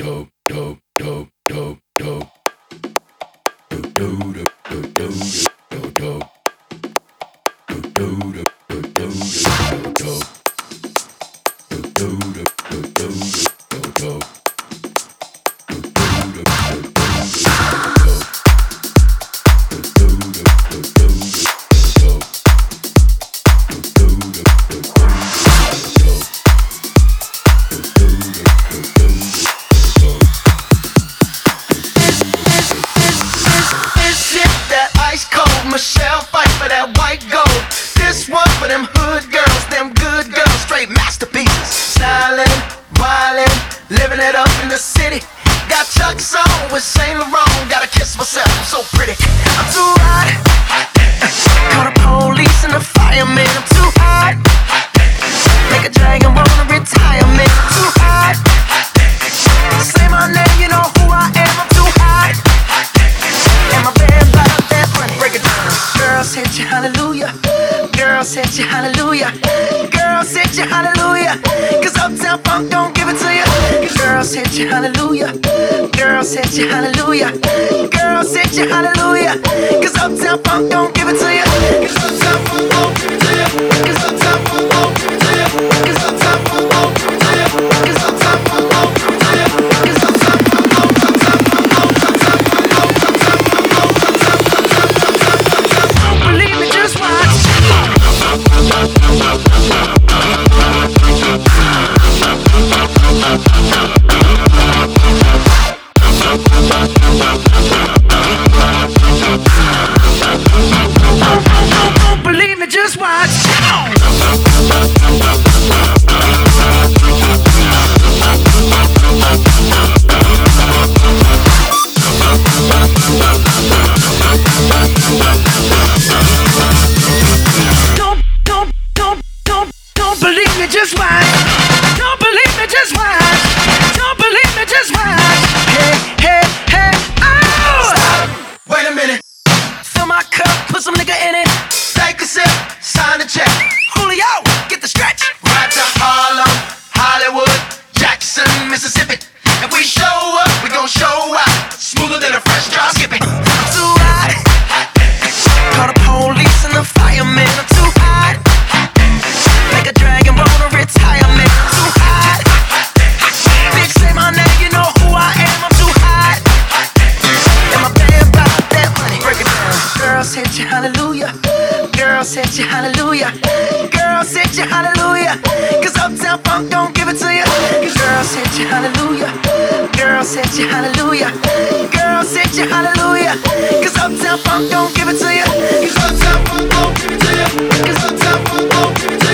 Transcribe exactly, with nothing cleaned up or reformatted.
Michelle fight for that white gold. This one for them hood girls, them good girls, straight masterpieces. Stylin', wildin', living it up in the city. Got Chuck's on with Saint Laurent. Gotta kiss myself, I'm so pretty. I'm too hot. Call the police and the fireman. I'm too hot. Make a dragon wanna retire, man. I'm too hot. Say my name, you know who I am. I'm too hot. And my band about that money. Break it down. Girls hit you hallelujah. Girls hit you hallelujah. Girls hit you hallelujah. Cause Uptown Funk don't give it to you. Girls hit you hallelujah. Girls hit you hallelujah. Girls hit you hallelujah. Cause Uptown Funk don't give it to you. Cause Uptown Funk don't give it to you. Cause Uptown Funk don't give it to you. Cause Uptown Funk don't give it to you. Cause Uptown Funk don't give it to you. Cause Uptown Funk don't, Uptown Funk don't, Uptown Funk don't, Uptown Funk don't, Uptown Funk don't. Don't believe me, just watch. Don't believe me, just watch. Don't, don't, don't, don't, don't believe me, just watch. Don't believe me, just watch. Don't believe me, just watch. Hey, hey, hey, oh! Stop. Wait a minute. Fill my cup, put some nigga in it. Take a sip, sign the check. Julio, get the stretch. Right to Harlem, Hollywood, Jackson, Mississippi. If we show up, we gon' show out. Smoother than a fresh drop skipping. I'm too hot. Call the police and the fireman. I'm too hot. Make a dragon wanna retire, man. I'm too hot. Bitch, say my name, you know who I am. I'm too hot. And my band about that money. Break it down. Girls hit you hallelujah. Girls hit you hallelujah. Girls hit you hallelujah. Cause Uptown Funk don't give it to you. Girls hit you hallelujah. Girls hit you hallelujah. Girls hit you hallelujah. Cause Uptown Funk don't give it to you. Cause Uptown Funk don't give it to you. Cause Uptown Funk don't give it to you.